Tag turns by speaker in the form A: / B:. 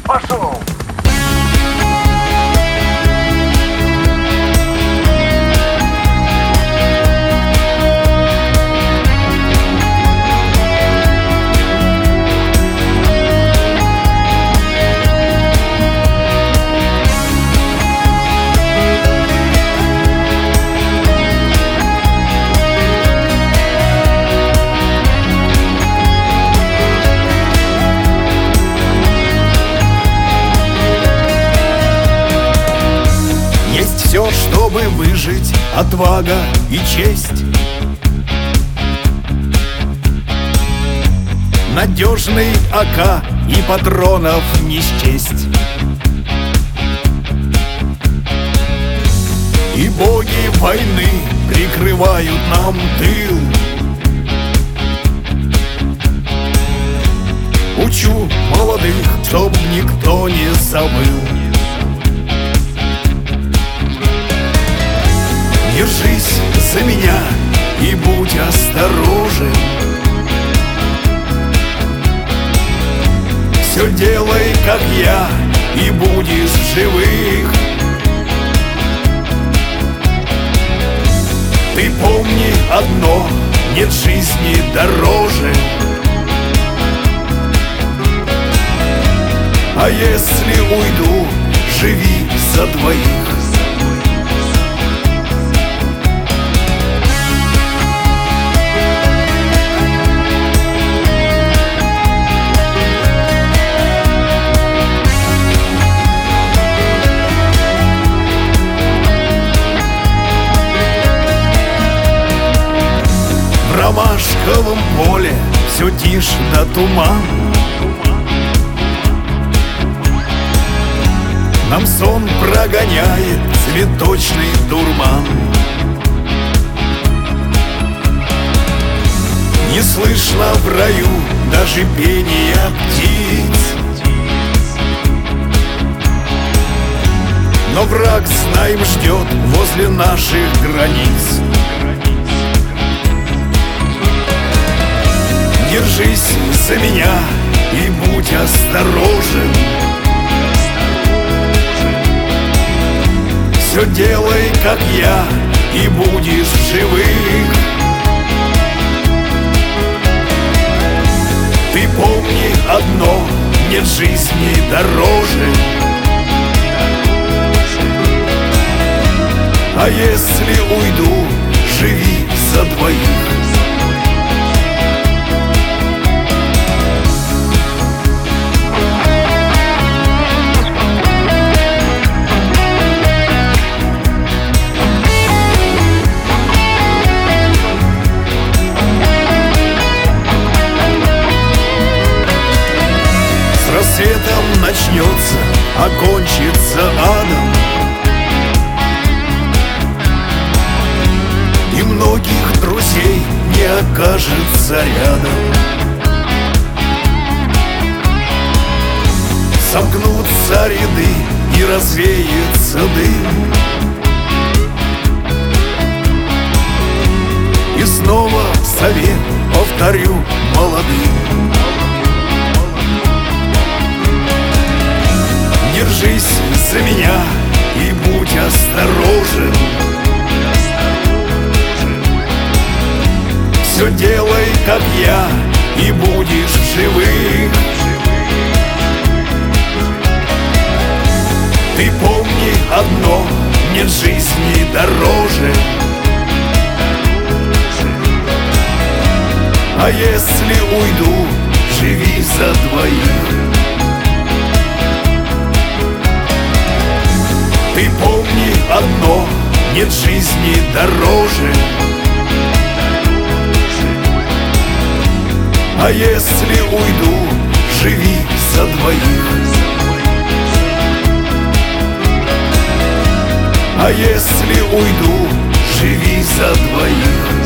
A: пошел.
B: Все, чтобы выжить, отвага и честь. Надежный АК и патронов не счесть. И боги войны прикрывают нам тыл. Учу молодых, чтоб никто не забыл. Держись за меня и будь осторожен. Все делай, как я, и будешь в живых. Ты помни одно: нет жизни дороже. А если уйду, живи за двоих. В ромашковом поле все тишь да туман. Нам сон прогоняет цветочный дурман. Не слышно в раю даже пения птиц. Но враг, знаем, ждет возле наших границ. Держись за меня и будь осторожен. Все делай, как я, и будешь в живых. Ты помни одно: нет жизни дороже. А если уйду, живи за двоих. Рассветом начнется, окончится адом. И многих друзей не окажется рядом. Сомкнутся ряды и развеется дым. И снова совет повторю молодым: держись за меня и будь осторожен. Все делай, как я, и будешь в живых. Ты помни одно: нет жизни дороже. А если уйду, живи за двоих. Ты помни одно: нет жизни дороже. А если уйду, живи за двоих. А если уйду, живи за двоих.